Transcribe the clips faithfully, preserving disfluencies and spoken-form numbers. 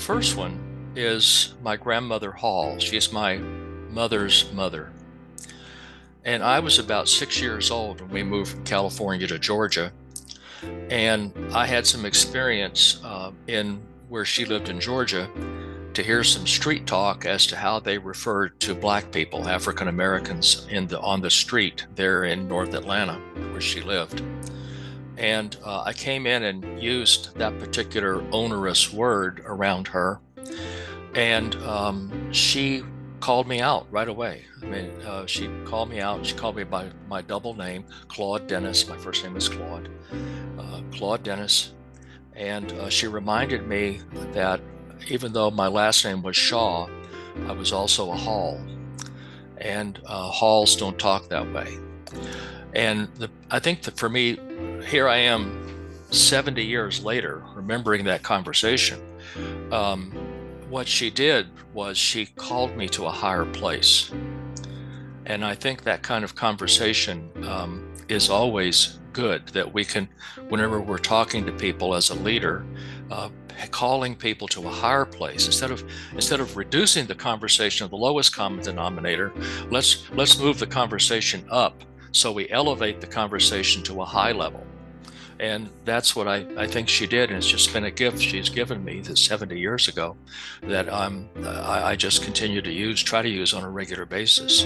first one is my grandmother Hall. She's my mother's mother. And I was about six years old when we moved from California to Georgia. And I had some experience uh, in where she lived in Georgia to hear some street talk as to how they referred to black people, African Americans, in the on the street there in North Atlanta, where she lived. And uh, I came in and used that particular onerous word around her, and um, she called me out right away. I mean, uh, she called me out. She called me by my double name, Claude Dennis. My first name is Claude, uh, Claude Dennis. And uh, she reminded me that even though my last name was Shaw, I was also a Hall. And uh, Halls don't talk that way. And the, I think that for me, here I am seventy years later, remembering that conversation. Um, what she did was she called me to a higher place. And I think that kind of conversation um, is always good, that we can, whenever we're talking to people as a leader, uh, calling people to a higher place instead of instead of reducing the conversation to the lowest common denominator. Let's let's move the conversation up so we elevate the conversation to a high level. And that's what I, I think she did. And it's just been a gift she's given me this seventy years ago that um, I, I just continue to use, try to use on a regular basis.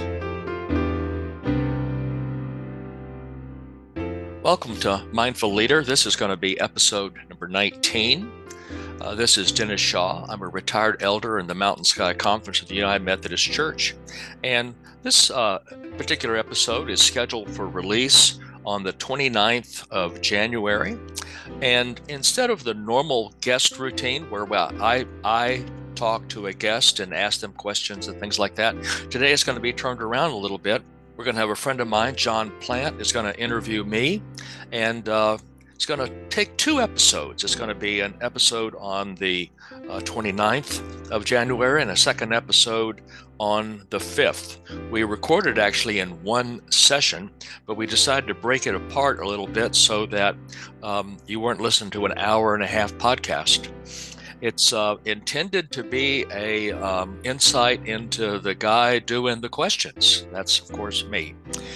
Welcome to Mindful Leader. This is going to be episode number nineteen. Uh, this is Dennis Shaw. I'm a retired elder in the Mountain Sky Conference of the United Methodist Church. And this uh, particular episode is scheduled for release on the twenty-ninth of January. And instead of the normal guest routine where well, I, I talk to a guest and ask them questions and things like that, today it's going to be turned around a little bit. We're going to have a friend of mine, John Plant, is going to interview me, and uh, it's going to take two episodes. It's going to be an episode on the uh, twenty-ninth of January and a second episode on the fifth. We recorded actually in one session, but we decided to break it apart a little bit so that um, you weren't listening to an hour and a half podcast. It's uh, intended to be a um, insight into the guy doing the questions. That's, of course, me.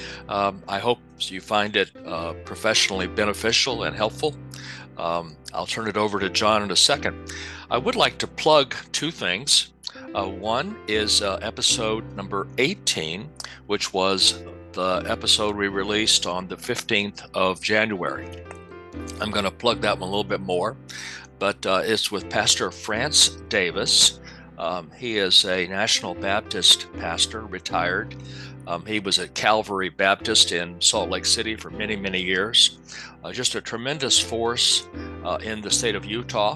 Um, I hope you find it uh, professionally beneficial and helpful. Um, I'll turn it over to John in a second. I would like to plug two things. Uh, one is uh, episode number eighteen, which was the episode we released on the fifteenth of January. I'm going to plug that one a little bit more. But uh, it's with Pastor France Davis. Um, he is a National Baptist pastor, retired. Um, he was at Calvary Baptist in Salt Lake City for many, many years. Uh, just a tremendous force uh, in the state of Utah.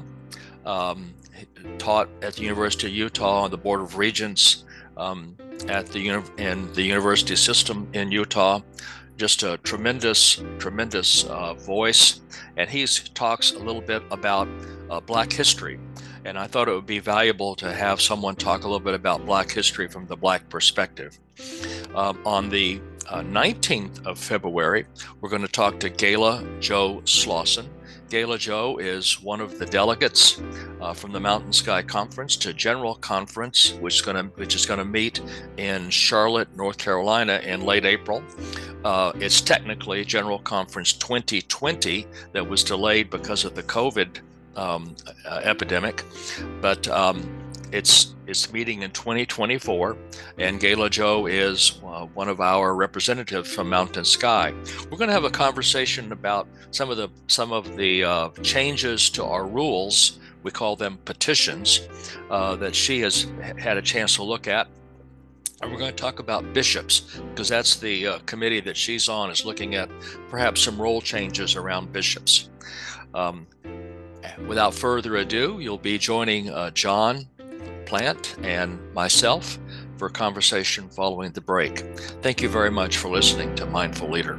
Um, taught at the University of Utah on the Board of Regents um, at the uni- in the university system in Utah. Just a tremendous, tremendous uh, voice. And he talks a little bit about uh, Black history. And I thought it would be valuable to have someone talk a little bit about Black history from the Black perspective. Um, on the uh, nineteenth of February, we're going to talk to Gayla Jo Slauson. Gayla Jo is one of the delegates uh, from the Mountain Sky Conference to General Conference, which is going to which is going to meet in Charlotte, North Carolina in late April. Uh, it's technically General Conference twenty twenty that was delayed because of the COVID um, uh, epidemic, but um, it's it's meeting in twenty twenty-four, and Gayla Jo is uh, one of our representatives from Mountain Sky. We're going to have a conversation about some of the some of the uh, changes to our rules. We call them petitions uh, that she has had a chance to look at. And we're going to talk about bishops, because that's the uh, committee that she's on, is looking at perhaps some role changes around bishops. Um, without further ado, you'll be joining uh, John Plant and myself for a conversation following the break. Thank you very much for listening to Mindful Leader.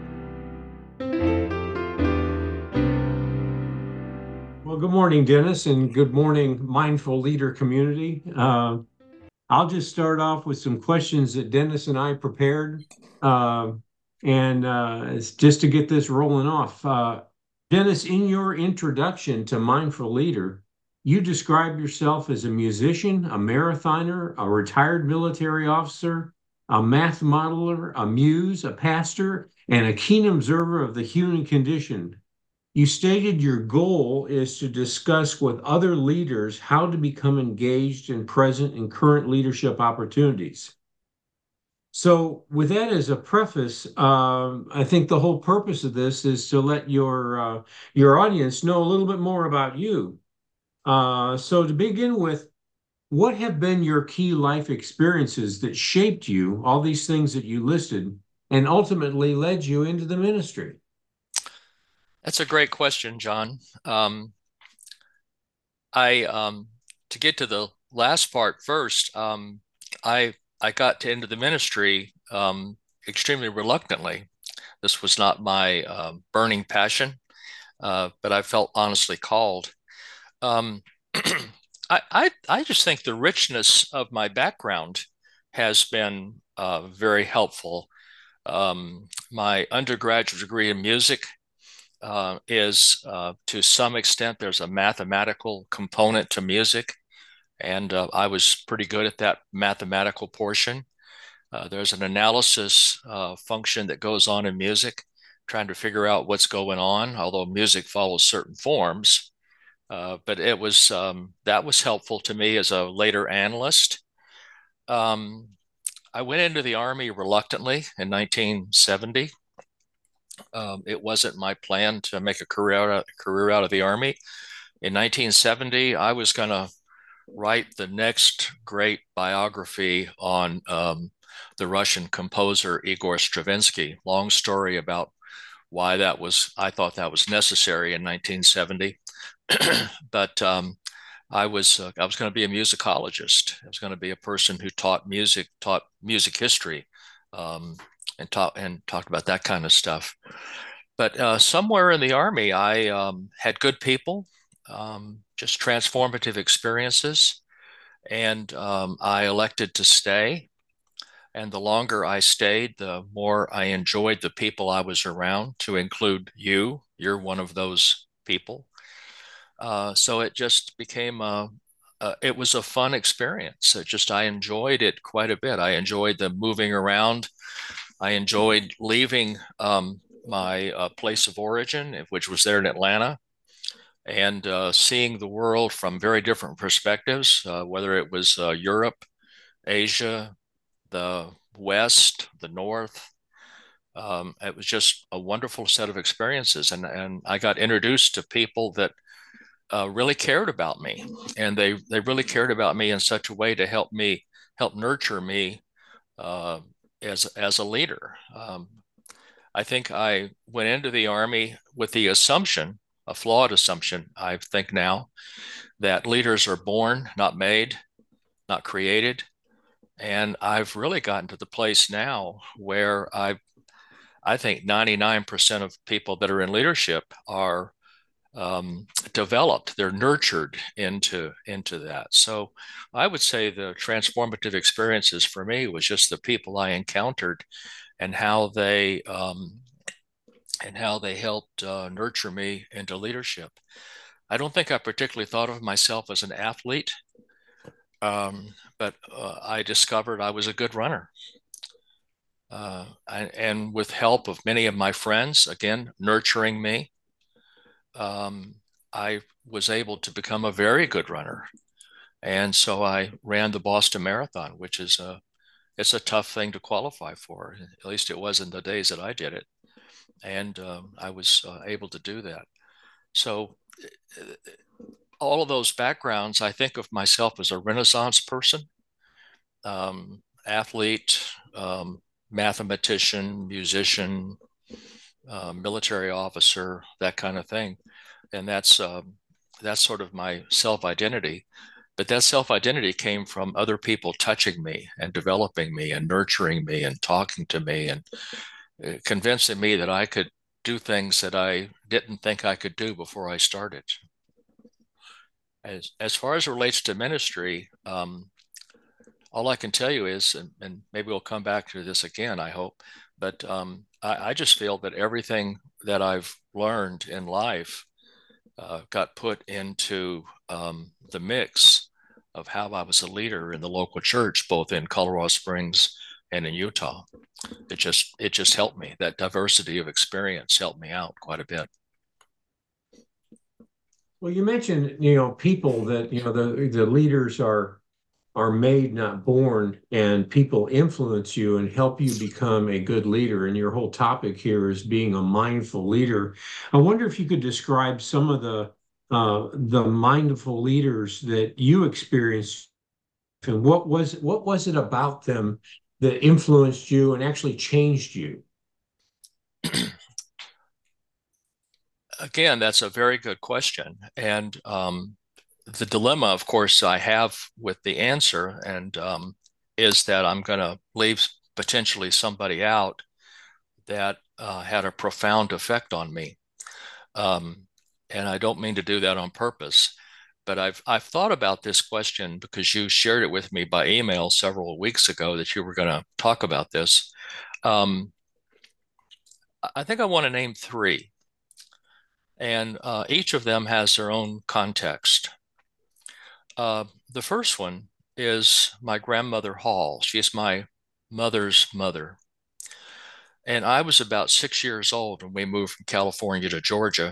Well, good morning, Dennis, and good morning, Mindful Leader community. Uh, I'll just start off with some questions that Dennis and I prepared, uh, and uh, it's just to get this rolling off. Uh, Dennis, in your introduction to Mindful Leader, You describe yourself as a musician, a marathoner, a retired military officer, a math modeler, a muse, a pastor, and a keen observer of the human condition. You stated your goal is to discuss with other leaders how to become engaged and present in current leadership opportunities. So, with that as a preface, um, I think the whole purpose of this is to let your uh, your audience know a little bit more about you. Uh, so, to begin with, what have been your key life experiences that shaped you, all these things that you listed, and ultimately led you into the ministry? That's a great question, John. Um, I um, to get to the last part first, um, I I got to into the ministry um, extremely reluctantly. This was not my uh, burning passion, uh, but I felt honestly called. Um, I, I I just think the richness of my background has been uh, very helpful. Um, my undergraduate degree in music uh, is uh, to some extent there's a mathematical component to music, and uh, I was pretty good at that mathematical portion. Uh, there's an analysis uh, function that goes on in music, trying to figure out what's going on, although music follows certain forms. Uh, but it was um, that was helpful to me as a later analyst. Um, I went into the Army reluctantly in nineteen seventy. Um, it wasn't my plan to make a career out of, career out of the Army. In nineteen seventy, I was going to write the next great biography on um, the Russian composer Igor Stravinsky. Long story about why that was, I thought that was necessary in nineteen seventy. But um, I was uh, I was going to be a musicologist. I was going to be a person who taught music, taught music history, um, and taught and talked about that kind of stuff. But uh, somewhere in the Army, I um, had good people, um, just transformative experiences, and um, I elected to stay. And the longer I stayed, the more I enjoyed the people I was around, to include you. You're one of those people. Uh, so it just became a, uh, it was a fun experience. It just, I enjoyed it quite a bit. I enjoyed the moving around. I enjoyed leaving um, my uh, place of origin, which was there in Atlanta, and uh, seeing the world from very different perspectives, uh, whether it was uh, Europe, Asia, the West, the North. Um, it was just a wonderful set of experiences. And, and I got introduced to people that uh, really cared about me, and they they really cared about me in such a way to help me help nurture me uh, as as a leader. Um, I think I went into the Army with the assumption, a flawed assumption, I think now, that leaders are born, not made, not created. And I've really gotten to the place now where I I think ninety-nine percent of people that are in leadership are um, developed. They're nurtured into into that. So I would say the transformative experiences for me was just the people I encountered and how they um, and how they helped uh, nurture me into leadership. I don't think I particularly thought of myself as an athlete, um, but uh, I discovered I was a good runner. Uh, and, and with help of many of my friends, again, nurturing me, um, I was able to become a very good runner. And so I ran the Boston Marathon, which is a it's a tough thing to qualify for. At least it was in the days that I did it, and um, I was uh, able to do that. So uh, all of those backgrounds, I think of myself as a Renaissance person, um, athlete, um, mathematician, musician, uh, military officer, that kind of thing, and that's um, that's sort of my self identity. But that self identity came from other people touching me and developing me and nurturing me and talking to me and uh, convincing me that I could do things that I didn't think I could do before I started. As as far as it relates to ministry, um, all I can tell you is, and, and maybe we'll come back to this again, I hope, but um, I, I just feel that everything that I've learned in life uh, got put into um, the mix of how I was a leader in the local church, both in Colorado Springs and in Utah. It just it just helped me. That diversity of experience helped me out quite a bit. Well, you mentioned, you know, people that, you know, the the leaders are are made, not born, and people influence you and help you become a good leader. And your whole topic here is being a mindful leader. I wonder if you could describe some of the uh, the mindful leaders that you experienced, and what was what was it about them that influenced you and actually changed you? Again, that's a very good question. And um, the dilemma, of course, I have with the answer, and um, is that I'm going to leave potentially somebody out that uh, had a profound effect on me. Um, and I don't mean to do that on purpose, but I've I've thought about this question because you shared it with me by email several weeks ago that you were going to talk about this. Um, I think I want to name three, and uh, each of them has their own context. Uh, the first one is my grandmother Hall. She is my mother's mother. And I was about six years old when we moved from California to Georgia.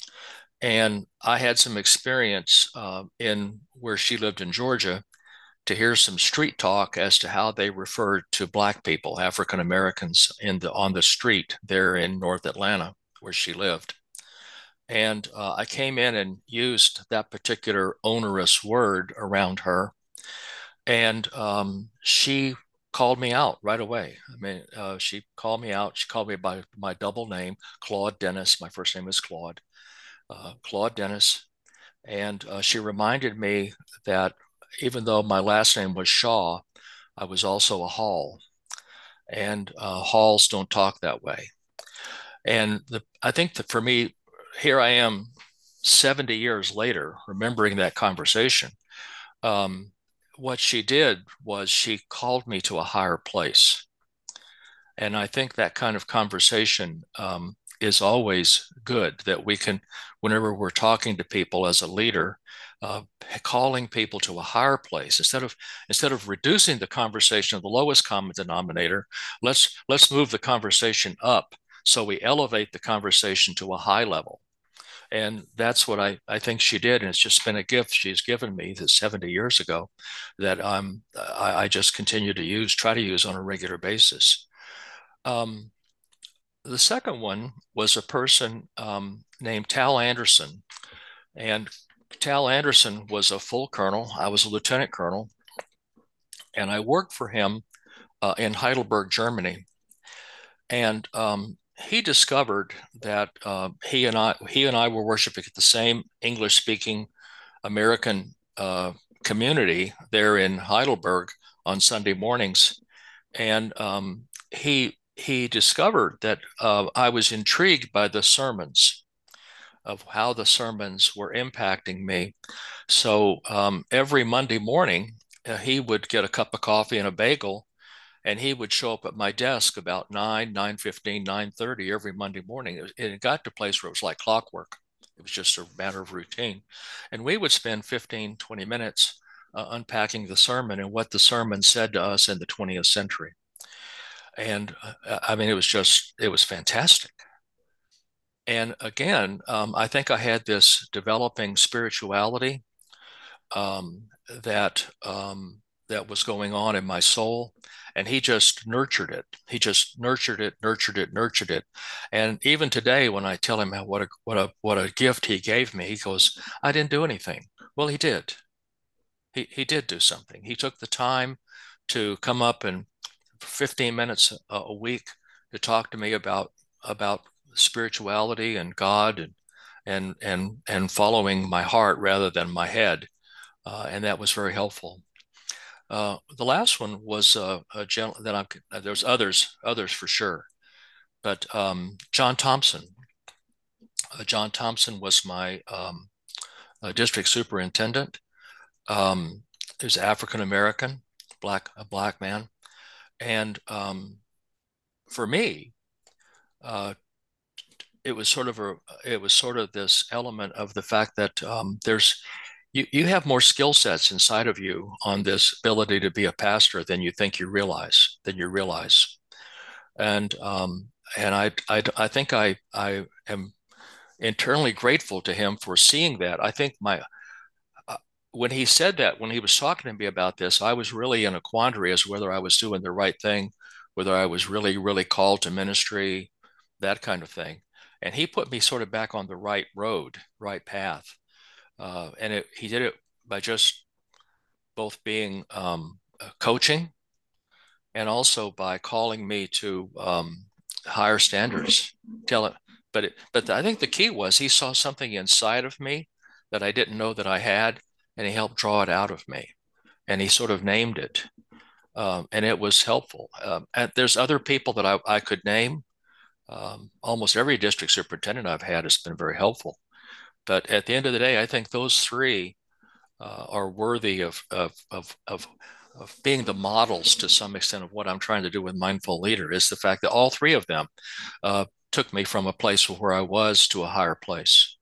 And I had some experience uh, in where she lived in Georgia to hear some street talk as to how they referred to Black people, African Americans, in the on the street there in North Atlanta where she lived. And uh, I came in and used that particular onerous word around her, and um, she called me out right away. I mean, uh, she called me out. She called me by my double name, Claude Dennis. My first name is Claude, uh, Claude Dennis. And uh, she reminded me that even though my last name was Shaw, I was also a Hall. And uh, Halls don't talk that way. And the, I think that for me, here I am seventy years later, remembering that conversation. Um, what she did was she called me to a higher place. And I think that kind of conversation um, is always good, that we can, whenever we're talking to people as a leader, uh, calling people to a higher place instead of instead of reducing the conversation to the lowest common denominator. Let's let's move the conversation up so we elevate the conversation to a high level. And that's what I, I think she did. And it's just been a gift she's given me this seventy years ago that um, I, I just continue to use, try to use on a regular basis. Um, the second one was a person um, named Tal Anderson. And Tal Anderson was a full colonel. I was a lieutenant colonel. And I worked for him uh, in Heidelberg, Germany. And um, he discovered that uh, he and I he and I were worshiping at the same English-speaking American uh, community there in Heidelberg on Sunday mornings, and um, he he discovered that uh, I was intrigued by the sermons of how the sermons were impacting me. So um, every Monday morning, uh, he would get a cup of coffee and a bagel, and he would show up at my desk about nine, nine fifteen, nine thirty every Monday morning. It, was, it got to a place where it was like clockwork. It was just a matter of routine. And we would spend fifteen, twenty minutes uh, unpacking the sermon and what the sermon said to us in the twentieth century. And uh, I mean, it was just, it was fantastic. And again, um, I think I had this developing spirituality um, that um, that was going on in my soul, and he just nurtured it. He just nurtured it, nurtured it, nurtured it. And even today, when I tell him how, what a what a what a gift he gave me, he goes, "I didn't do anything." Well, he did. He he did do something. He took the time to come up and fifteen minutes a, a week to talk to me about about spirituality and God and and and and following my heart rather than my head, uh, and that was very helpful. Uh, the last one was uh, a gentle that I'm. There's others, others for sure, but um, John Thompson. Uh, John Thompson was my um, uh, district superintendent. Um, he was African American, black a black man, and um, for me, uh, it was sort of a it was sort of this element of the fact that um, there's you you have more skill sets inside of you on this ability to be a pastor than you think you realize than you realize. And um, and I, I I think I I am internally grateful to him for seeing that. I think my uh, when he said that, when he was talking to me about this, I was really in a quandary as to whether I was doing the right thing, whether I was really, really called to ministry, that kind of thing. And he put me sort of back on the right road, right path. Uh, and it, he did it by just both being um, uh, coaching and also by calling me to um, higher standards. Tell it, but it, but I think the key was he saw something inside of me that I didn't know that I had, and he helped draw it out of me, and he sort of named it, um, and it was helpful. Um, and there's other people that I, I could name. Um, almost every district superintendent I've had has been very helpful. But at the end of the day, I think those three uh, are worthy of, of, of, of, of being the models to some extent of what I'm trying to do with Mindful Leader, is the fact that all three of them uh, took me from a place where I was to a higher place.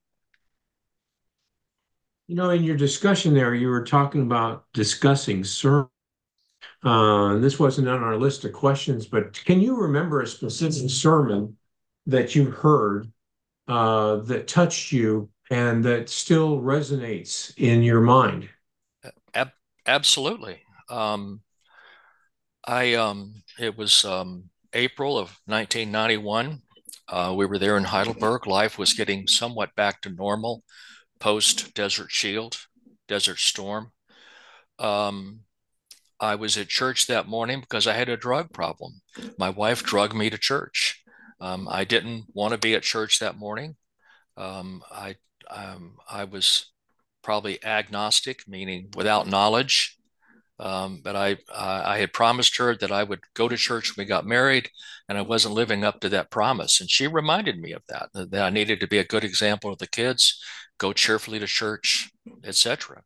You know, in your discussion there, you were talking about discussing sermon. Uh, this wasn't on our list of questions, but can you remember a specific sermon that you heard uh, that touched you and that still resonates in your mind? Ab- absolutely. Um, I um, it was um, April of nineteen ninety-one. Uh, we were there in Heidelberg. Life was getting somewhat back to normal post Desert Shield, Desert Storm. Um, I was at church that morning because I had a drug problem. My wife drugged me to church. Um, I didn't want to be at church that morning. Um, I um, I was probably agnostic, meaning without knowledge. Um, but I I had promised her that I would go to church when we got married, and I wasn't living up to that promise. And she reminded me of that, that I needed to be a good example of the kids, go cheerfully to church, et cetera.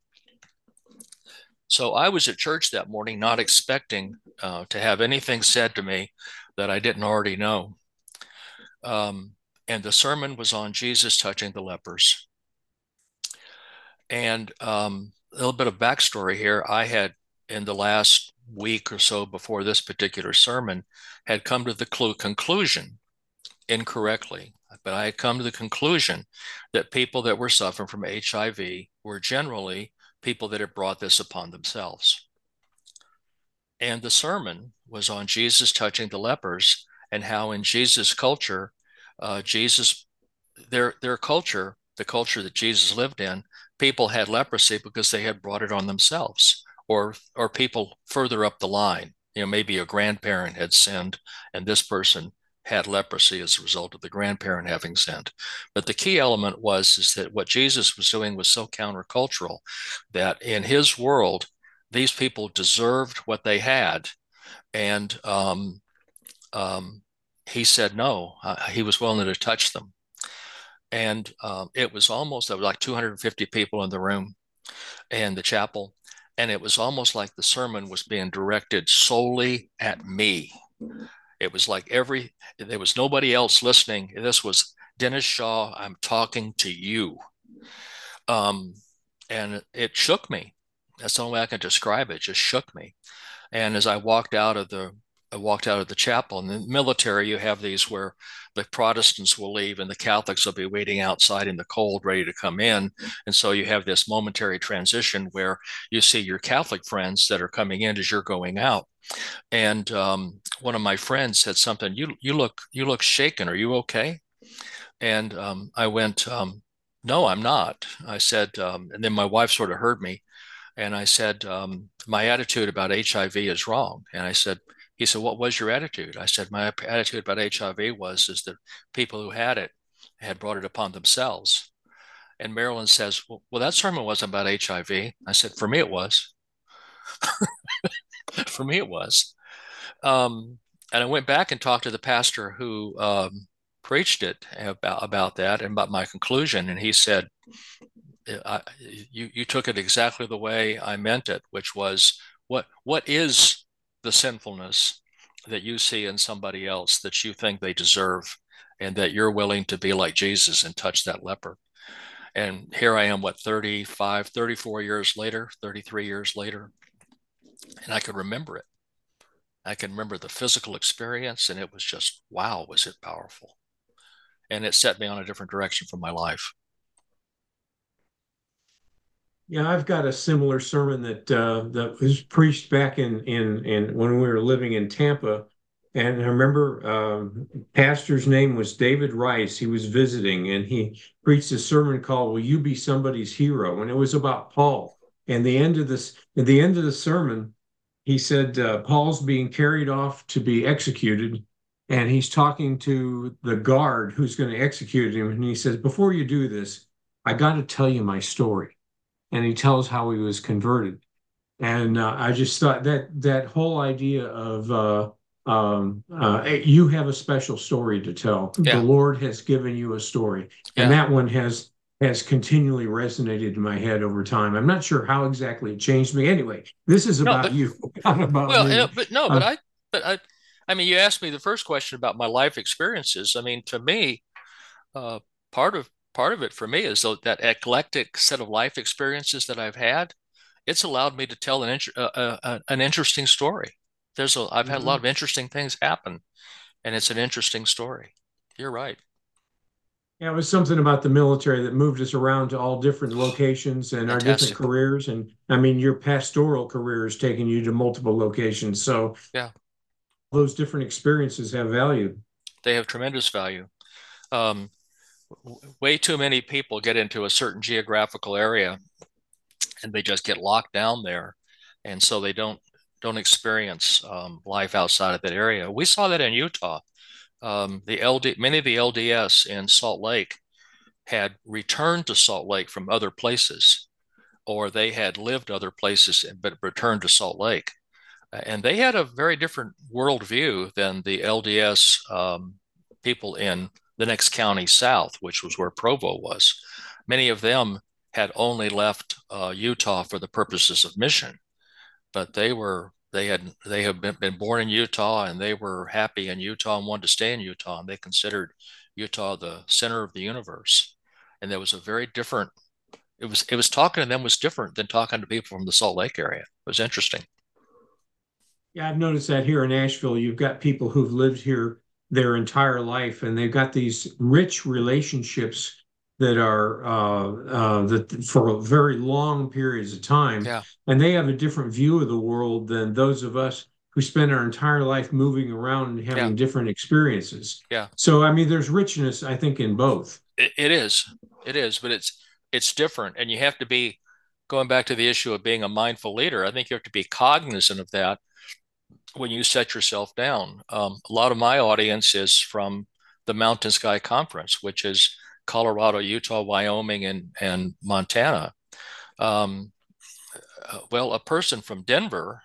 So I was at church that morning, not expecting uh, to have anything said to me that I didn't already know. Um, and the sermon was on Jesus touching the lepers. And um, a little bit of backstory here. I had, in the last week or so before this particular sermon, had come to the conclusion, incorrectly, but I had come to the conclusion that people that were suffering from H I V were generally people that had brought this upon themselves. And the sermon was on Jesus touching the lepers and how in Jesus' culture, uh, Jesus, their their culture, the culture that Jesus lived in, people had leprosy because they had brought it on themselves, or or people further up the line. You know, maybe a grandparent had sinned, and this person had leprosy as a result of the grandparent having sinned. But the key element was is that what Jesus was doing was so countercultural that in his world, these people deserved what they had, and um, um, he said no. Uh, he was willing to touch them, and um, it was almost there was like two hundred fifty people in the room and the chapel, and it was almost like the sermon was being directed solely at me. It was like every there was nobody else listening. This was Dennis Shaw. I'm talking to you, um, and it shook me. That's the only way I can describe it. It just shook me. And as I walked out of the I walked out of the chapel. In the military, you have these where the Protestants will leave and the Catholics will be waiting outside in the cold, ready to come in. And so you have this momentary transition where you see your Catholic friends that are coming in as you're going out. And um, one of my friends said something. You you look you look shaken. Are you okay? And um, I went, um, no, I'm not. I said, um, and then my wife sort of heard me. And I said, um, my attitude about H I V is wrong. And I said, he said, what was your attitude? I said, my attitude about H I V was is that people who had it had brought it upon themselves. And Marilyn says, well, well that sermon wasn't about H I V. I said, for me, it was. For me, it was. Um, and I went back and talked to the pastor who um, preached it about, about that and about my conclusion. And he said, I, you you took it exactly the way I meant it, which was what what is the sinfulness that you see in somebody else that you think they deserve, and that you're willing to be like Jesus and touch that leper. And here I am, what, thirty-five, thirty-four years later, thirty-three years later, and I can remember it. I can remember the physical experience, and it was just, wow, was it powerful. And it set me on a different direction for my life. Yeah, I've got a similar sermon that uh, that was preached back in in in when we were living in Tampa, and I remember um, pastor's name was David Rice. He was visiting, and he preached a sermon called "Will You Be Somebody's Hero?" And it was about Paul. And the end of this, at the end of the sermon, he said uh, Paul's being carried off to be executed, and he's talking to the guard who's going to execute him, and he says, "Before you do this, I got to tell you my story." And he tells how he was converted. And uh, I just thought that that whole idea of uh, um, uh, you have a special story to tell. The Yeah. Lord has given you a story, and Yeah. that one has has continually resonated in my head over time. I'm not sure how exactly it changed me. Anyway, this is No, about but you, not about well, me. uh, but no, but Uh, I, but I, I mean, you asked me the first question about my life experiences. I mean, to me, uh, part of part of it for me is that eclectic set of life experiences that I've had. It's allowed me to tell an uh, uh, uh, an interesting story. There's a I've had a lot mhm. of interesting things happen, and it's an interesting story. You're right. Yeah, it was something about the military that moved us around to all different locations and our different Fantastic. careers. And I mean, your pastoral career has taken you to multiple locations. So Yeah, those different experiences have value. they have tremendous value. Um, way too many people get into a certain geographical area and they just get locked down there, and so they don't don't experience um, life outside of that area. We saw that in Utah. Um, the L D, many of the L D S in Salt Lake had returned to Salt Lake from other places, or they had lived other places but returned to Salt Lake. And they had a very different worldview than the L D S um, people in the next county south, which was where Provo was. Many of them had only left uh, Utah for the purposes of mission, but they were they had they have been, been born in Utah and they were happy in Utah and wanted to stay in Utah, and they considered Utah the center of the universe. And there was a very different it was it was talking to them was different than talking to people from the Salt Lake area. It was interesting. Yeah, I've noticed that here in Asheville, you've got people who've lived here their entire life, and they've got these rich relationships that are uh, uh, that for very long periods of time, Yeah, and they have a different view of the world than those of us who spend our entire life moving around and yeah, having different experiences. yeah. So, I mean, there's richness, I think, in both. It, it is. It is, but it's it's different, and you have to be going back to the issue of being a mindful leader. I think you have to be cognizant of that when you set yourself down. Um, a lot of my audience is from the Mountain Sky Conference, which is Colorado, Utah, Wyoming, and and Montana. Um, uh, well, a person from Denver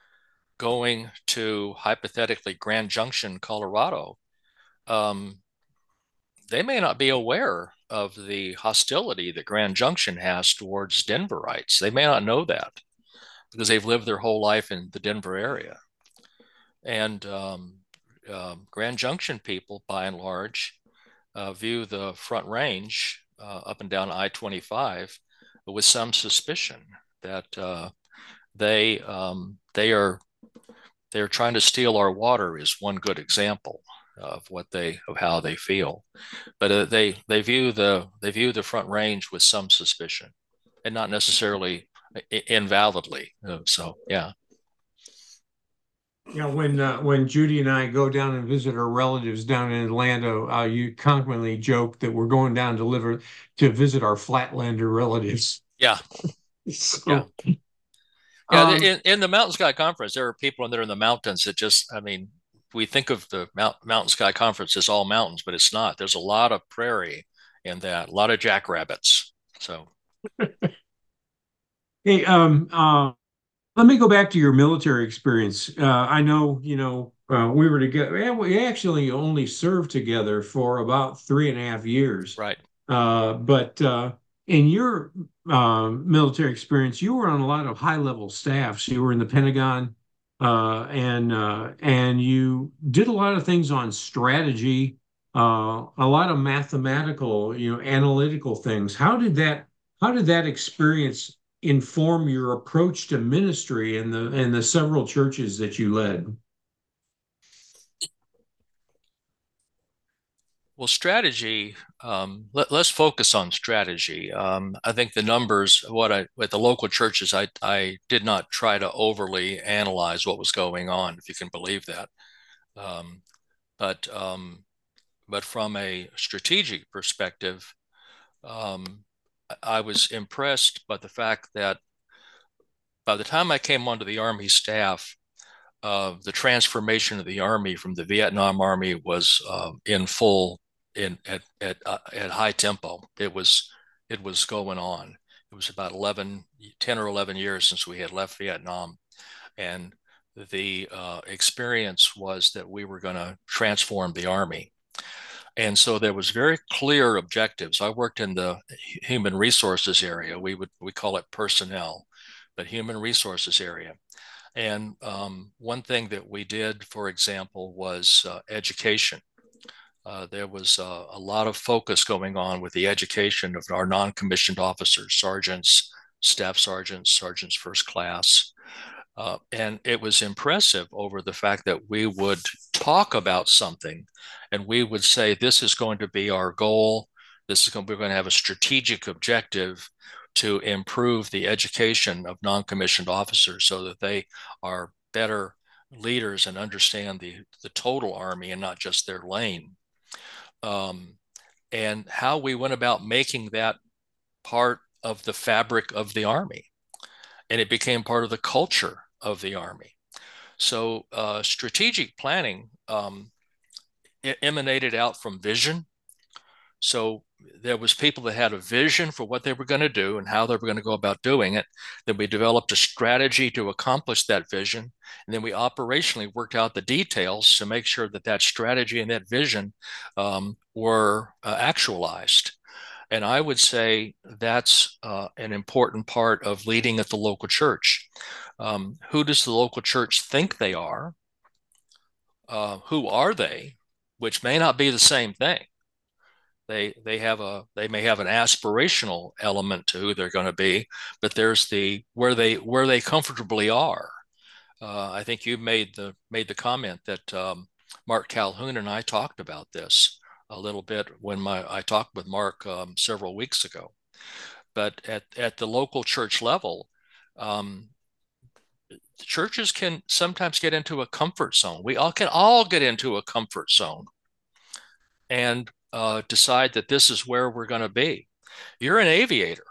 going to hypothetically Grand Junction, Colorado, um, they may not be aware of the hostility that Grand Junction has towards Denverites. They may not know that because they've lived their whole life in the Denver area. And um, um, Grand Junction people, by and large, uh, view the Front Range uh, up and down I twenty-five with some suspicion that uh, they um, they are they are trying to steal our water is one good example of what they of how they feel. But uh, they they view the they view the Front Range with some suspicion, and not necessarily invalidly. Uh, so yeah. You know, when uh, when Judy and I go down and visit our relatives down in Atlanta, uh, you commonly joke that we're going down to live to visit our Flatlander relatives. Yeah. Yeah. So, Yeah. um, In, in the Mountain Sky Conference, there are people in there in the mountains that just, I mean, we think of the Mount, Mountain Sky Conference as all mountains, but it's not. There's a lot of prairie in that, a lot of jackrabbits. So, hey, um, uh, let me go back to your military experience. Uh, I know, you know, uh, we were together. Yeah, we actually only served together for about three and a half years. right. Uh, but uh, in your uh, military experience, you were on a lot of high-level staffs. You were in the Pentagon, uh, and uh, and you did a lot of things on strategy uh, a lot of mathematical, you know, analytical things. How did that how did that experience inform your approach to ministry in the in the several churches that you led? Well, strategy, um, let, us focus on strategy. Um, I think the numbers, what I, with the local churches, I, I did not try to overly analyze what was going on, if you can believe that. Um, but, um, but from a strategic perspective, um, I was impressed by the fact that by the time I came onto the Army staff, uh, the transformation of the Army from the Vietnam Army was uh, in full in at at uh, at high tempo. It was it was going on. It was about eleven, ten or eleven years since we had left Vietnam, and the uh, experience was that we were going to transform the Army. And so there was very clear objectives. I worked in the human resources area. We would we call it personnel, but human resources area. And um, one thing that we did, for example, was uh, education. Uh, there was uh, a lot of focus going on with the education of our non-commissioned officers, sergeants, staff sergeants, sergeants first class. Uh, and it was impressive over the fact that we would talk about something and we would say, this is going to be our goal. This is going to, we're going to have a strategic objective to improve the education of non-commissioned officers so that they are better leaders and understand the, the total Army and not just their lane. Um, and how we went about making that part of the fabric of the Army. And it became part of the culture of the Army. So uh, strategic planning um, emanated out from vision. So there was people that had a vision for what they were going to do and how they were going to go about doing it. Then we developed a strategy to accomplish that vision. And then we operationally worked out the details to make sure that that strategy and that vision um, were uh, actualized. And I would say that's uh, an important part of leading at the local church. Um, who does the local church think they are? Uh, who are they? Which may not be the same thing. They they have a they may have an aspirational element to who they're going to be, but there's the where they where they comfortably are. Uh, I think you made the made the comment that um, Mark Calhoun and I talked about this a little bit when my I talked with Mark um, several weeks ago. But at at the local church level, um, churches can sometimes get into a comfort zone. We all can all get into a comfort zone and uh, decide that this is where we're going to be. You're an aviator.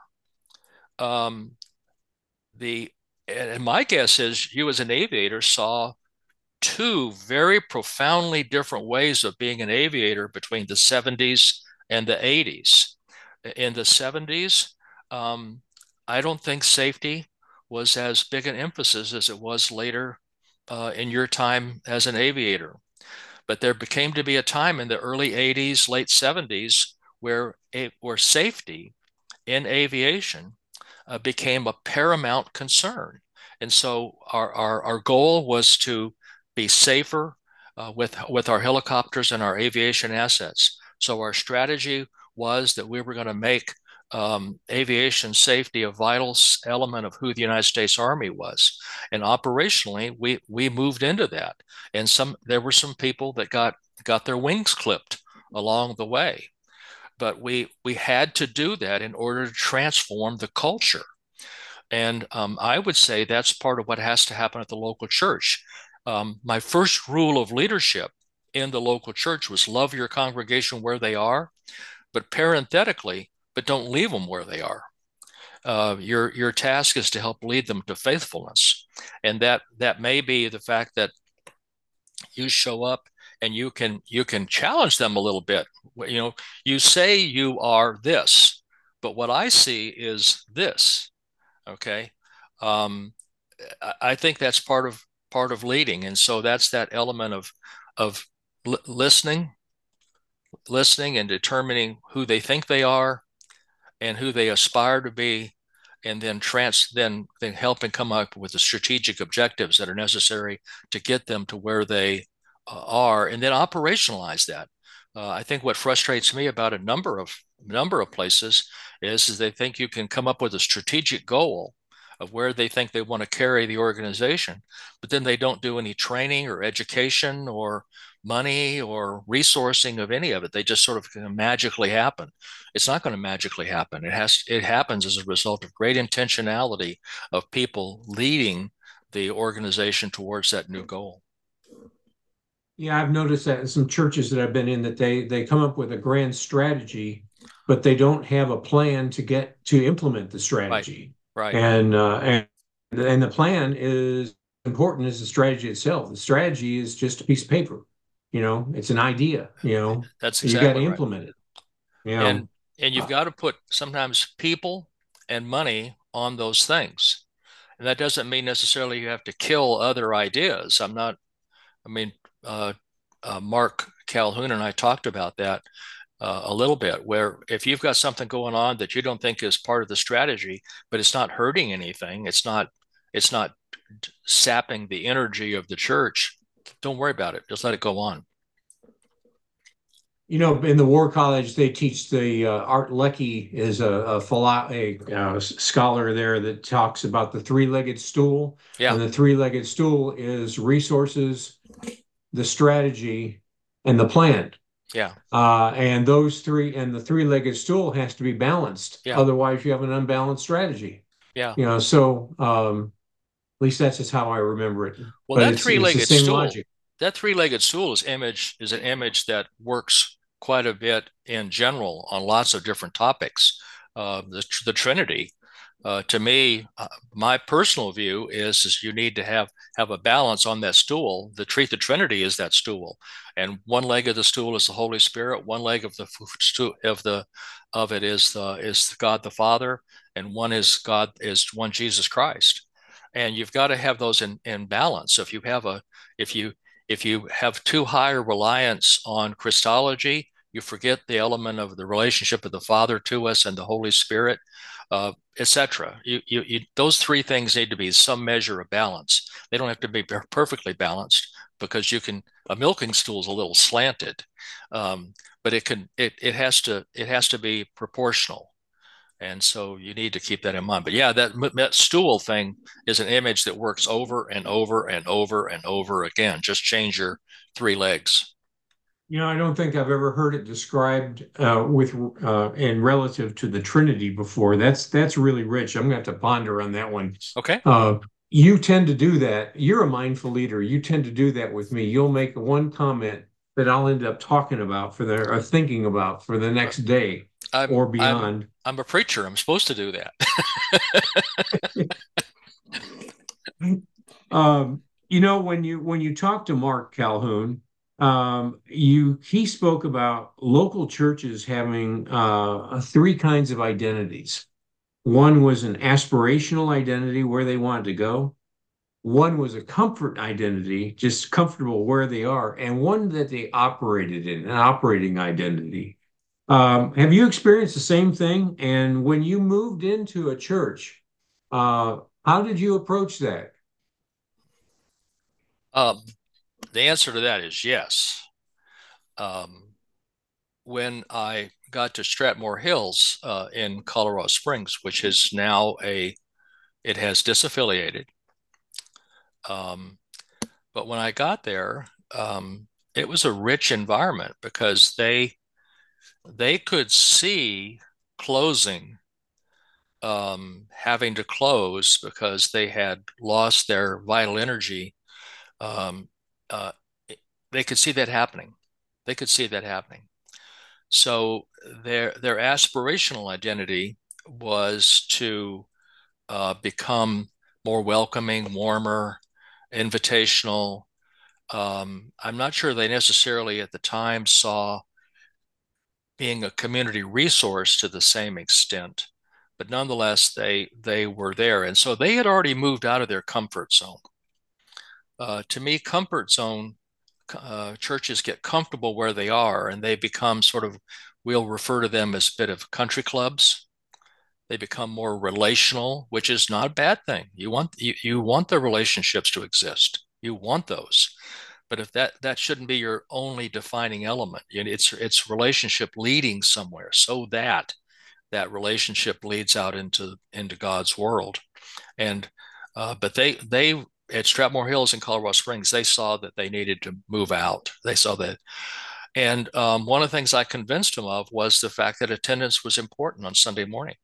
Um, the and my guess is you as an aviator saw two very profoundly different ways of being an aviator between the seventies and the eighties. In the seventies, um, I don't think safety was as big an emphasis as it was later uh, in your time as an aviator. But there became to be a time in the early eighties, late seventies, where, where safety in aviation uh, became a paramount concern. And so our, our, our goal was to be safer uh, with, with our helicopters and our aviation assets. So our strategy was that we were going to make um, aviation safety a vital element of who the United States Army was. And operationally, we, we moved into that. And some there were some people that got, got their wings clipped along the way. But we, we had to do that in order to transform the culture. And um, I would say that's part of what has to happen at the local church. Um, my first rule of leadership in the local church was love your congregation where they are, but parenthetically, but don't leave them where they are. Uh, your your task is to help lead them to faithfulness, and that that may be the fact that you show up and you can you can challenge them a little bit. You know, you say you are this, but what I see is this. Okay, um, I think that's part of part of leading, and so that's that element of of listening, listening, and determining who they think they are and who they aspire to be, and then trans then then helping come up with the strategic objectives that are necessary to get them to where they uh, are, and then operationalize that. Uh, I think what frustrates me about a number of number of places is, is they think you can come up with a strategic goal of where they think they want to carry the organization, but then they don't do any training or education or money or resourcing of any of it. They just sort of magically happen. It's not going to magically happen. It has it happens as a result of great intentionality of people leading the organization towards that new goal. Yeah, I've noticed that in some churches that I've been in that they they come up with a grand strategy, but they don't have a plan to get to implement the Right, strategy. right. And uh, and and the plan is important as the strategy itself. The strategy is just a piece of paper. You know, it's an idea, you know. That's You got to exactly right. implement it. You know. And and you've Uh, got to put sometimes people and money on those things. And that doesn't mean necessarily you have to kill other ideas. I'm not, I mean, uh, uh, Mark Calhoun and I talked about that uh, a little bit, where if you've got something going on that you don't think is part of the strategy, but it's not hurting anything, it's not, it's not sapping the energy of the church, don't worry about it. Just let it go on. You know, in the War College, they teach the uh, Art Lecky is a, a, philo- a uh, scholar there that talks about the three-legged stool, Yeah, and the three-legged stool is resources, the strategy, and the plan. yeah, Uh, and those three, and the three-legged stool has to be balanced. yeah, Otherwise, you have an unbalanced strategy. yeah. You know, so um, at least that's just how I remember it. Well, But that it's it's the three-legged same stool, logic. that three-legged stool is image is an image that works quite a bit in general on lots of different topics. Uh, the the Trinity, uh, to me, uh, my personal view is is you need to have have a balance on that stool. The treat the Trinity is that stool, and one leg of the stool is the Holy Spirit. One leg of the stool of the of it is the is God the Father, and one is God is one Jesus Christ, and you've got to have those in, in balance. So if you have a if you if you have too high a reliance on Christology, you forget the element of the relationship of the Father to us and the Holy Spirit, uh, et cetera. You, you, you, those three things need to be some measure of balance. They don't have to be perfectly balanced because you can a milking stool is a little slanted, um, but it can it it has to it has to be proportional. And so you need to keep that in mind. But yeah, that, that stool thing is an image that works over and over and over and over again. Just change your three legs. You know, I don't think I've ever heard it described uh, with uh, and relative to the Trinity before. That's that's really rich. I'm going to have to ponder on that one. Okay. Uh, you tend to do that. You're a mindful leader. You tend to do that with me. You'll make one comment that I'll end up talking about for the or thinking about for the next day I'm or I'm beyond. I'm a preacher. I'm supposed to do that. Um, you know, when you when you talk to Mark Calhoun, um, you he spoke about local churches having uh, three kinds of identities. One was an aspirational identity where they wanted to go. One was a comfort identity, just comfortable where they are, and one that they operated in, an operating identity. Um, have you experienced the same thing? And when you moved into a church, uh, how did you approach that? Um, the answer to that is yes. Um, when I got to Stratmore Hills uh, in Colorado Springs, which is now a it has disaffiliated. Um, but when I got there, um, it was a rich environment because they they could see closing, um, having to close because they had lost their vital energy. Um, uh, they could see that happening. They could see that happening. So their their aspirational identity was to uh, become more welcoming, warmer, invitational. Um, I'm not sure they necessarily at the time saw being a community resource to the same extent, but nonetheless, they they were there, and so they had already moved out of their comfort zone. Uh, to me, comfort zone uh, churches get comfortable where they are, and they become sort of we'll refer to them as a bit of country clubs. They become more relational, which is not a bad thing. You want you, you want the relationships to exist. You want those. But if that that shouldn't be your only defining element, it's it's relationship leading somewhere, so that that relationship leads out into into God's world. And uh, but they they at Strathmore Hills in Colorado Springs, they saw that they needed to move out. They saw that. And um, one of the things I convinced them of was the fact that attendance was important on Sunday morning.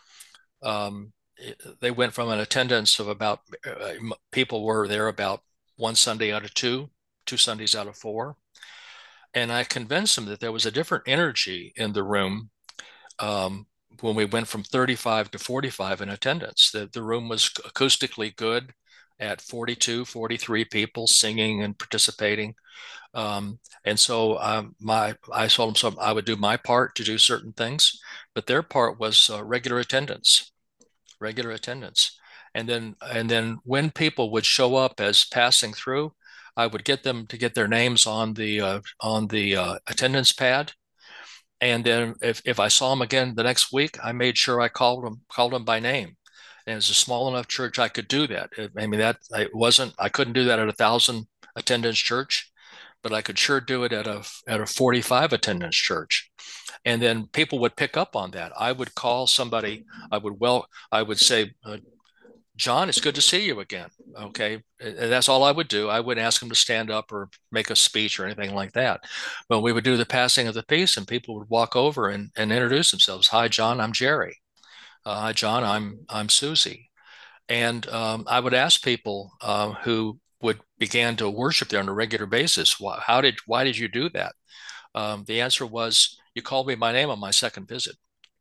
Um, they went from an attendance of about, uh, people were there about one Sunday out of two, two Sundays out of four. And I convinced them that there was a different energy in the room um, when we went from thirty-five to forty-five in attendance. The, the room was acoustically good at forty-two, forty-three people singing and participating. Um, and so um, my I told them so I would do my part to do certain things, but their part was uh, regular attendance, regular attendance. And then and then when people would show up as passing through, I would get them to get their names on the uh, on the uh, attendance pad. And then if, if I saw them again the next week, I made sure I called them called them by name. And it's a small enough church I could do that. I mean, that it wasn't I couldn't do that at a thousand attendance church, but I could sure do it at a at a forty-five attendance church. And then people would pick up on that. I would call somebody. I would well. I would say, uh, John, it's good to see you again. Okay. And that's all I would do. I wouldn't ask him to stand up or make a speech or anything like that. But we would do the passing of the peace, and people would walk over and, and introduce themselves. Hi, John, I'm Jerry. Uh, Hi, John, I'm I'm Susie. And um, I would ask people uh, who would began to worship there on a regular basis, why, how did why did you do that? Um, the answer was, you called me by name on my second visit.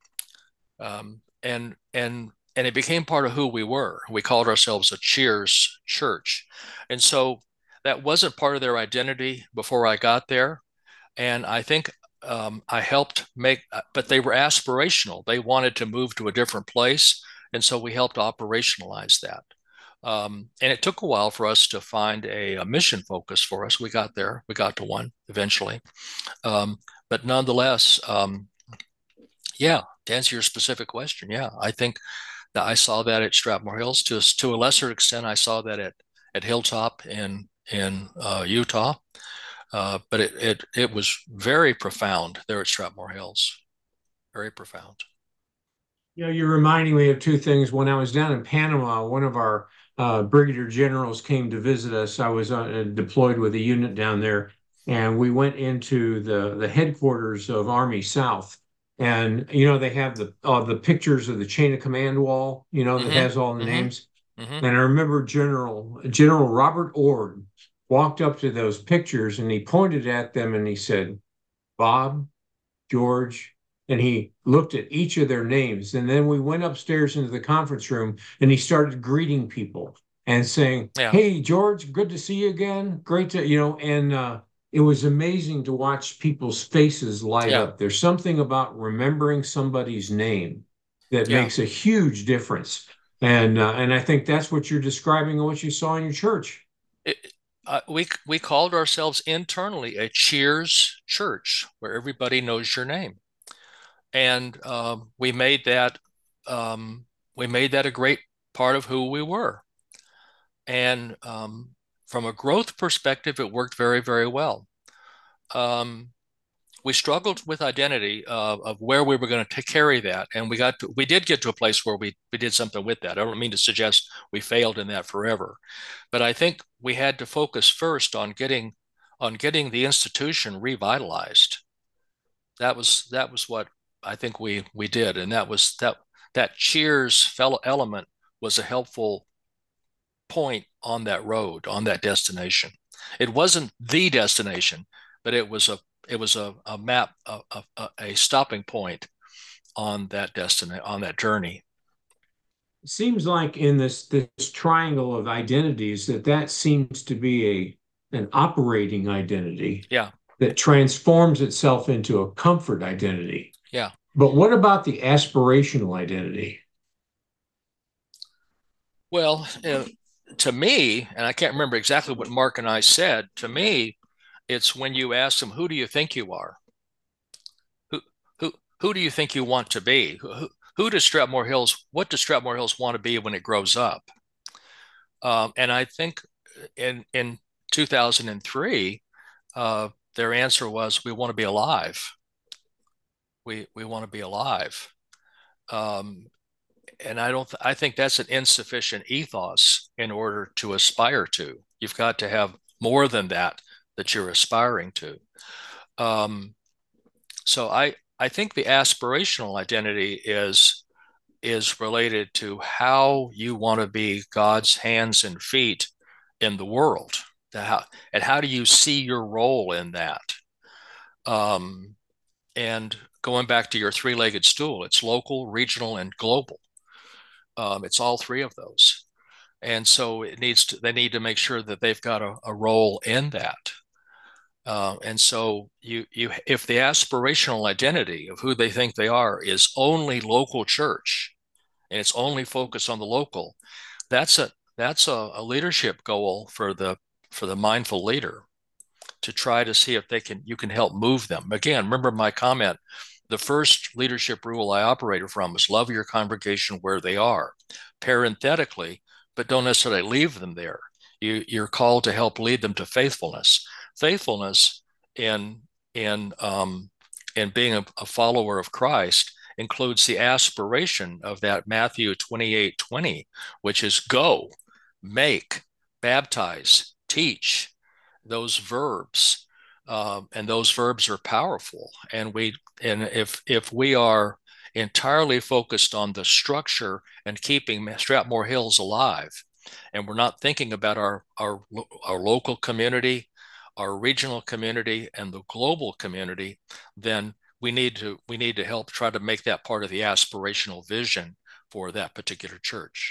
Um, and and and it became part of who we were. We called ourselves a Cheers church. And so that wasn't part of their identity before I got there. And I think um, I helped make, but they were aspirational. They wanted to move to a different place. And so we helped operationalize that. Um, and it took a while for us to find a, a mission focus for us. We got there, we got to one eventually. Um, but nonetheless, um, yeah, to answer your specific question, yeah, I think that I saw that at Strathmore Hills. To to a lesser extent, I saw that at at Hilltop in in uh, Utah. Uh, but it, it it was very profound there at Strathmore Hills, very profound. You know, you're reminding me of two things. When I was down in Panama, one of our uh, brigadier generals came to visit us. I was uh, deployed with a unit down there, and we went into the the headquarters of Army South. And you know, they have the uh, the pictures of the chain of command wall, you know, that Mm-hmm. has all the Mm-hmm. names. Mm-hmm. And I remember General General Robert Ord walked up to those pictures and he pointed at them and he said, "Bob, George," and he looked at each of their names. And then we went upstairs into the conference room and he started greeting people and saying, Yeah. "Hey, George, good to see you again. Great to, you know," and uh, it was amazing to watch people's faces light Yeah. up. There's something about remembering somebody's name that Yeah. makes a huge difference. And uh, and I think that's what you're describing and what you saw in your church. It, uh, we we called ourselves internally a Cheers church, where everybody knows your name. And um, we made that um, we made that a great part of who we were. And um, from a growth perspective, it worked very, very well. Um, we struggled with identity uh, of where we were going to carry that, and we got to, we did get to a place where we we did something with that. I don't mean to suggest we failed in that forever, but I think we had to focus first on getting on getting the institution revitalized. That was that was what I think we we did, and that was that that Cheers fellow element was a helpful point on that road, on that destination. It wasn't the destination, but it was a it was a, a map, a, a, a stopping point on that destiny, on that journey. It seems like in this this triangle of identities that that seems to be a an operating identity Yeah, that transforms itself into a comfort identity. yeah. But what about the aspirational identity? Well, uh, to me, and I can't remember exactly what Mark and I said. To me, it's when you ask them, "Who do you think you are? Who who who do you think you want to be? Who who does Strathmore Hills? What does Strathmore Hills want to be when it grows up?" Um, and I think in in two thousand three, uh, their answer was, "We want to be alive. We we want to be alive." Um, and I don't. I think that's an insufficient ethos in order to aspire to. You've got to have more than that that you're aspiring to. Um, so I I think the aspirational identity is is related to how you want to be God's hands and feet in the world. How, and how do you see your role in that? Um, and going back to your three-legged stool, it's local, regional, and global. Um, it's all three of those. And so it needs to, they need to make sure that they've got a, a role in that. Uh, and so you you if the aspirational identity of who they think they are is only local church and it's only focused on the local, that's a that's a, a leadership goal for the for the mindful leader to try to see if they can you can help move them. Again, remember my comment, the first leadership rule I operated from is love your congregation where they are, parenthetically, but don't necessarily leave them there. You, you're called to help lead them to faithfulness. Faithfulness in in um, in being a, a follower of Christ includes the aspiration of that Matthew twenty-eight twenty, which is go, make, baptize, teach, those verbs. Um, and those verbs are powerful. And we and if if we are entirely focused on the structure and keeping Strathmore Hills alive, and we're not thinking about our our our local community, our regional community, and the global community, then we need to we need to help try to make that part of the aspirational vision for that particular church.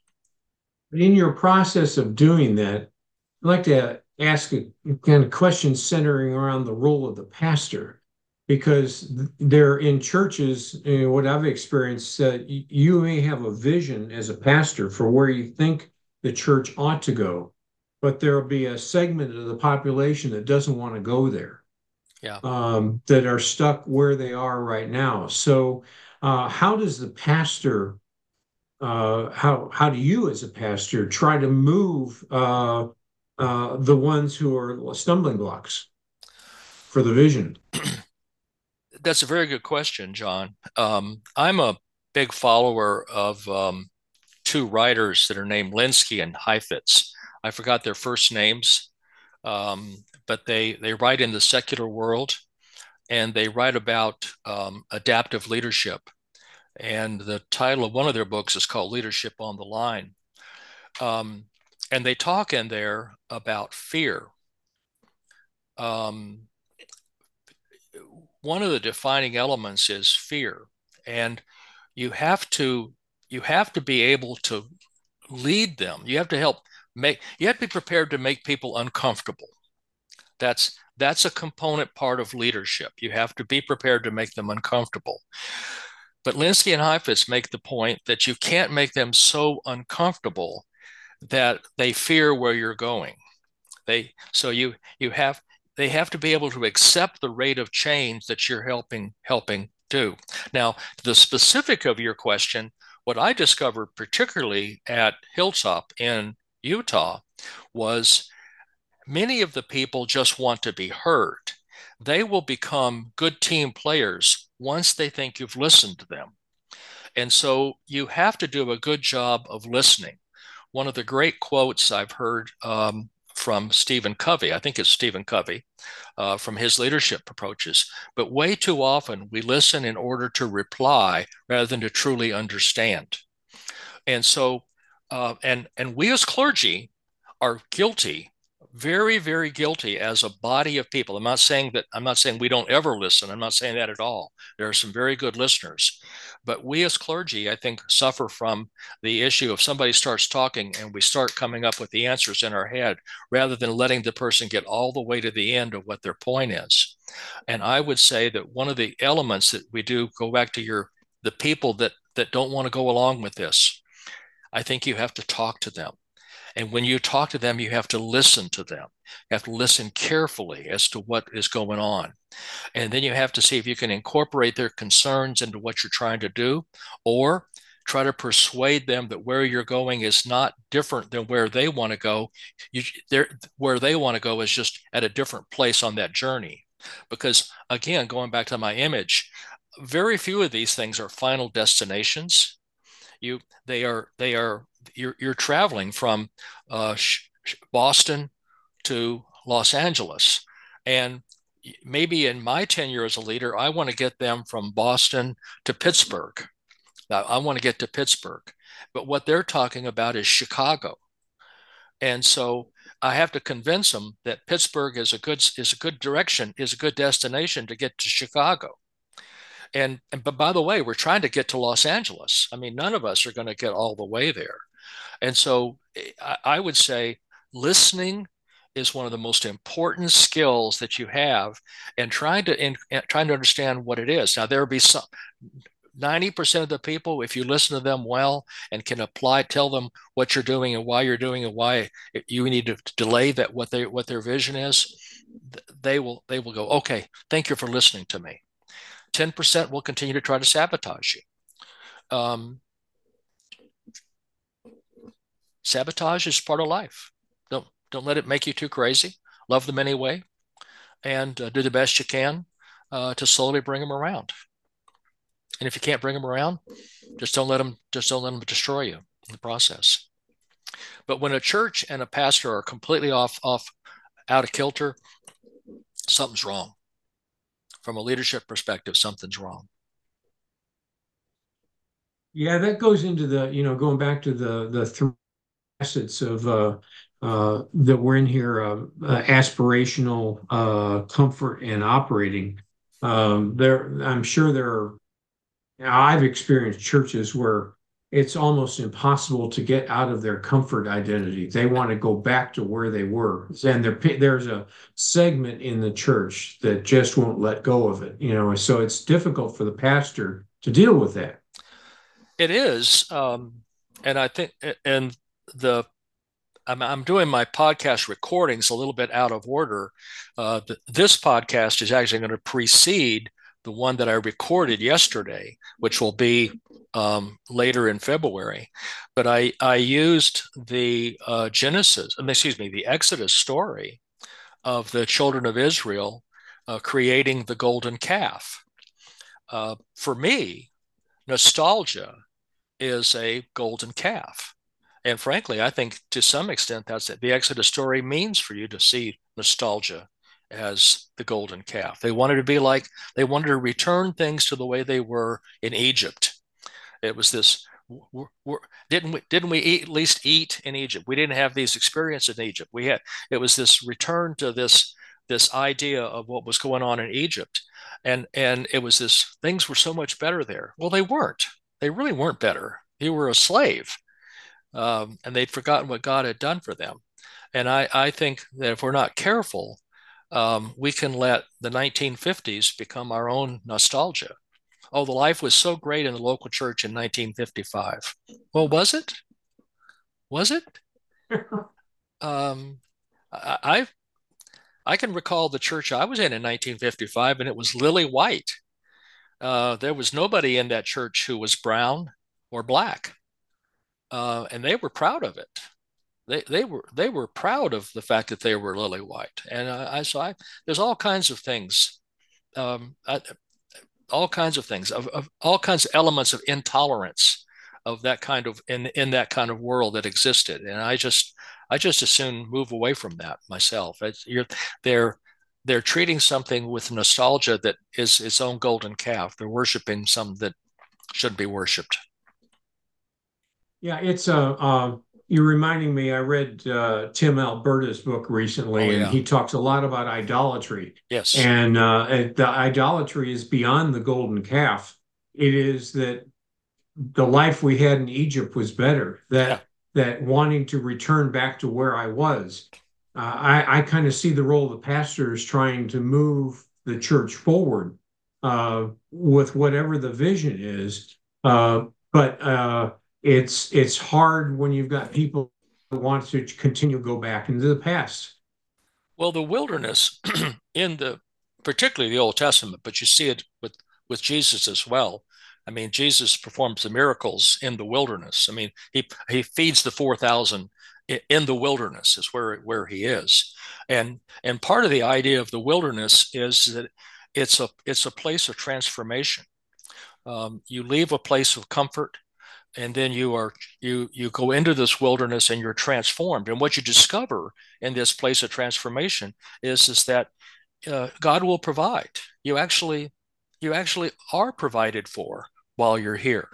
In your process of doing that, I'd like to ask a kind of question centering around the role of the pastor, because they're in churches, you know, what I've experienced, uh, you may have a vision as a pastor for where you think the church ought to go, but there'll be a segment of the population that doesn't want to go there, Yeah. um, that are stuck where they are right now. So, uh, how does the pastor, uh, how how do you as a pastor try to move uh, uh, the ones who are stumbling blocks for the vision? That's a very good question, John. Um, I'm a big follower of um, two writers that are named Linsky and Heifetz. I forgot their first names, um, but they they write in the secular world, and they write about um, adaptive leadership. And the title of one of their books is called Leadership on the Line. Um, and they talk in there about fear. Um, one of the defining elements is fear, and you have to you have to be able to lead them. You have to help make you have to be prepared to make people uncomfortable. That's that's a component part of leadership. You have to be prepared to make them uncomfortable. But Linsky and Heifetz make the point that you can't make them so uncomfortable that they fear where you're going. They so you you have they have to be able to accept the rate of change that you're helping helping do. Now, the specific of your question, what I discovered particularly at Hilltop in Utah was many of the people just want to be heard. They will become good team players once they think you've listened to them. And so you have to do a good job of listening. One of the great quotes I've heard um, from Stephen Covey, I think it's Stephen Covey, uh, from his leadership approaches. But way too often we listen in order to reply rather than to truly understand. And so, uh, and and we as clergy are guilty, very, very guilty as a body of people. I'm not saying that, I'm not saying we don't ever listen. I'm not saying that at all. There are some very good listeners. But we as clergy, I think, suffer from the issue of somebody starts talking and we start coming up with the answers in our head rather than letting the person get all the way to the end of what their point is. And I would say that one of the elements that we do, go back to your the people that that don't want to go along with this, I think you have to talk to them. And when you talk to them, you have to listen to them. You have to listen carefully as to what is going on. And then you have to see if you can incorporate their concerns into what you're trying to do, or try to persuade them that where you're going is not different than where they want to go. You, where they want to go is just at a different place on that journey. Because again, going back to my image, very few of these things are final destinations. You, they are, they are, you're, you're traveling from uh, Boston to Los Angeles. And maybe in my tenure as a leader, I want to get them from Boston to Pittsburgh. Now, I want to get to Pittsburgh. But what they're talking about is Chicago. And so I have to convince them that Pittsburgh is a good is a good direction, is a good destination to get to Chicago. And, and but by the way, we're trying to get to Los Angeles. I mean, none of us are going to get all the way there. And so I, I would say listening is one of the most important skills that you have, and trying to in, trying to understand what it is. Now, there will be some ninety percent of the people, if you listen to them well and can apply, tell them what you're doing and why you're doing and why you need to delay that what they what their vision is, they will they will go, okay, thank you for listening to me. ten percent will continue to try to sabotage you. Um, sabotage is part of life. Don't don't let it make you too crazy. Love them anyway, and uh, do the best you can uh, to slowly bring them around. And if you can't bring them around, just don't let them just don't let them destroy you in the process. But when a church and a pastor are completely off off out of kilter, something's wrong. From a leadership perspective, something's wrong. Yeah, that goes into the, you know, going back to the the three facets of uh, uh, that we're in here, uh, uh, aspirational, uh, comfort, and operating. Um, there, I'm sure there are. I've experienced churches where it's almost impossible to get out of their comfort identity. They want to go back to where they were. And there, there's a segment in the church that just won't let go of it, you know, so it's difficult for the pastor to deal with that. It is. Um, and I think, and the, I'm, I'm doing my podcast recordings a little bit out of order. Uh, the, this podcast is actually going to precede the one that I recorded yesterday, which will be um, later in February. But I, I used the uh, Genesis, excuse me, the Exodus story of the children of Israel uh, creating the golden calf. Uh, for me, nostalgia is a golden calf. And frankly, I think to some extent that's it. The Exodus story means for you to see nostalgia as the golden calf. They wanted to be like, they wanted to return things to the way they were in Egypt. It was this, we're, we're, didn't we, didn't we eat, at least eat in Egypt? We didn't have these experiences in Egypt. We had, it was this return to this, this idea of what was going on in Egypt. And, and it was this, things were so much better there. Well, they weren't. They really weren't better. You were a slave. Um, and they'd forgotten what God had done for them. And I, I think that if we're not careful, Um, we can let the nineteen fifties become our own nostalgia. Oh, the life was so great in the local church in nineteen fifty-five. Well, was it? Was it? um, I, I I can recall the church I was in in nineteen fifty-five, and it was lily white. Uh, there was nobody in that church who was brown or black, uh, and they were proud of it. They they were they were proud of the fact that they were lily white, and I, I so I there's all kinds of things, um, I, all kinds of things of, of all kinds of elements of intolerance of that kind of in in that kind of world that existed, and I just I just as soon move away from that myself. It's, you're they're they're treating something with nostalgia that is its own golden calf. They're worshiping something that shouldn't be worshipped. Yeah, it's a. Uh, uh... You're reminding me, I read uh, Tim Alberta's book recently, Oh, and yeah. he talks a lot about idolatry. Yes. And uh, the idolatry is beyond the golden calf. It is that the life we had in Egypt was better, that yeah. that wanting to return back to where I was. Uh, I, I kind of see the role of the pastor as trying to move the church forward uh, with whatever the vision is. Uh, but uh, It's it's hard when you've got people who want to continue to go back into the past. Well, the wilderness in the particularly the Old Testament, but you see it with with Jesus as well. I mean, Jesus performs the miracles in the wilderness. I mean, he he feeds the four thousand in the wilderness is where where he is, and and part of the idea of the wilderness is that it's a it's a place of transformation. Um, you leave a place of comfort, and then you are you you go into this wilderness and you're transformed. And what you discover in this place of transformation is is that uh, God will provide. You actually you actually are provided for while you're here.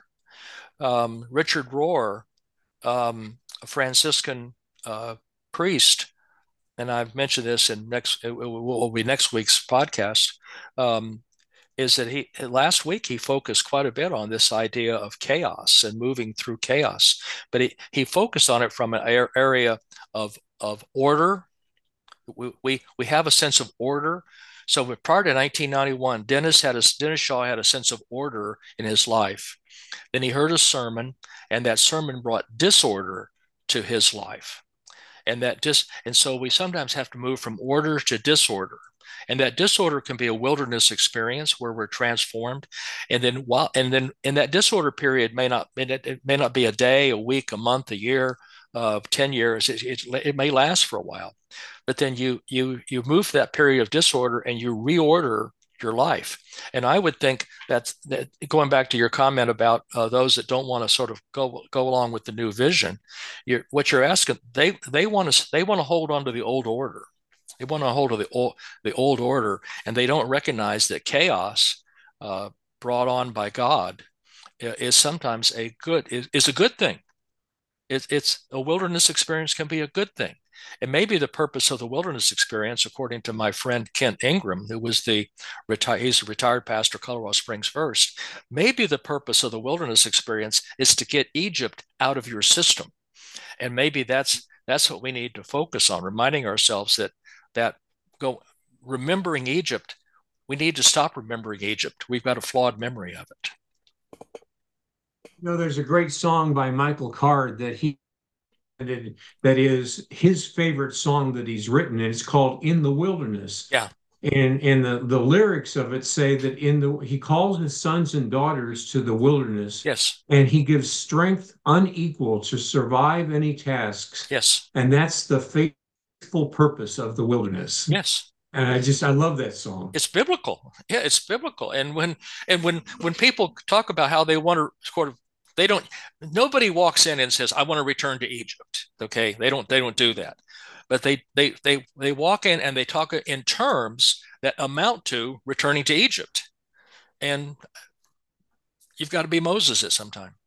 Um, Richard Rohr, um, a Franciscan uh, priest, and I've mentioned this in next it will be next week's podcast. Um, is that he last week he focused quite a bit on this idea of chaos and moving through chaos, but he, he focused on it from an area of of order. We, we we have a sense of order. So prior to nineteen ninety-one, Dennis had a Dennis Shaw had a sense of order in his life. Then he heard a sermon, and that sermon brought disorder to his life. And that dis and so we sometimes have to move from order to disorder. And that disorder can be a wilderness experience where we're transformed. And then while and then in that disorder period may not it may not be a day, a week, a month, a year, uh, ten years. It, it, it may last for a while. But then you you you move that period of disorder and you reorder your life. And I would think that's that going back to your comment about uh, those that don't want to sort of go go along with the new vision. You're, what you're asking, they they want to they want to hold on to the old order. They want to hold to the old the old order, and they don't recognize that chaos uh, brought on by God is sometimes a good is, is a good thing. It's it's a wilderness experience can be a good thing. And maybe the purpose of the wilderness experience, according to my friend Kent Ingram, who was the retired, he's a retired pastor, Colorado Springs First, maybe the purpose of the wilderness experience is to get Egypt out of your system. And maybe that's that's what we need to focus on, reminding ourselves that that go remembering Egypt, we need to stop remembering Egypt. We've got a flawed memory of it. You know, there's a great song by Michael Card that he that is his favorite song that he's written, and it's called "In the Wilderness." Yeah. And and the, the lyrics of it say that in the he calls his sons and daughters to the wilderness. Yes. And he gives strength unequal to survive any tasks. Yes. And that's the faithful purpose of the wilderness. Yes. And I just I love that song. It's biblical. Yeah, it's biblical. And when and when when people talk about how they want to sort of they don't nobody walks in and says, I want to return to Egypt. Okay. They don't they don't do that. But they they they they walk in and they talk in terms that amount to returning to Egypt. And you've got to be Moses at some time.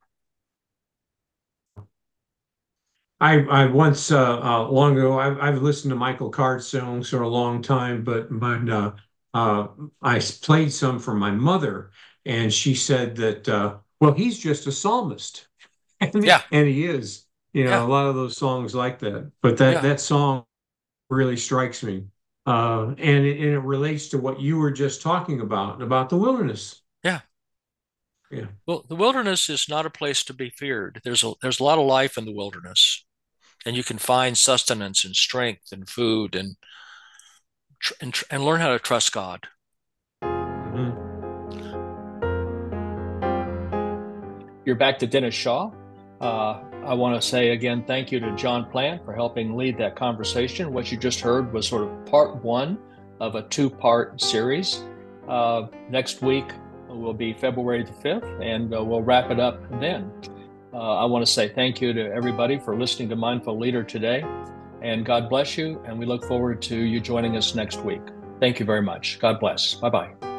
I, I once uh, uh, long ago I've, I've listened to Michael Card songs for a long time, but but uh, uh, I played some for my mother, and she said that uh, well, he's just a psalmist, and, Yeah, and he is. You know, yeah. a lot of those songs like that, but that Yeah. that song really strikes me, uh, and it, and it relates to what you were just talking about about the wilderness. Yeah. Yeah. Well, the wilderness is not a place to be feared. There's a there's a lot of life in the wilderness, and you can find sustenance and strength and food and and, and learn how to trust God. Mm-hmm. You're back to Dennis Shaw. Uh, I want to say again, thank you to John Plant for helping lead that conversation. What you just heard was sort of part one of a two-part series. Uh, next week will be February the fifth, and uh, we'll wrap it up then. Uh, I want to say thank you to everybody for listening to Mindful Leader today, and God bless you, and we look forward to you joining us next week. Thank you very much. God bless. Bye-bye.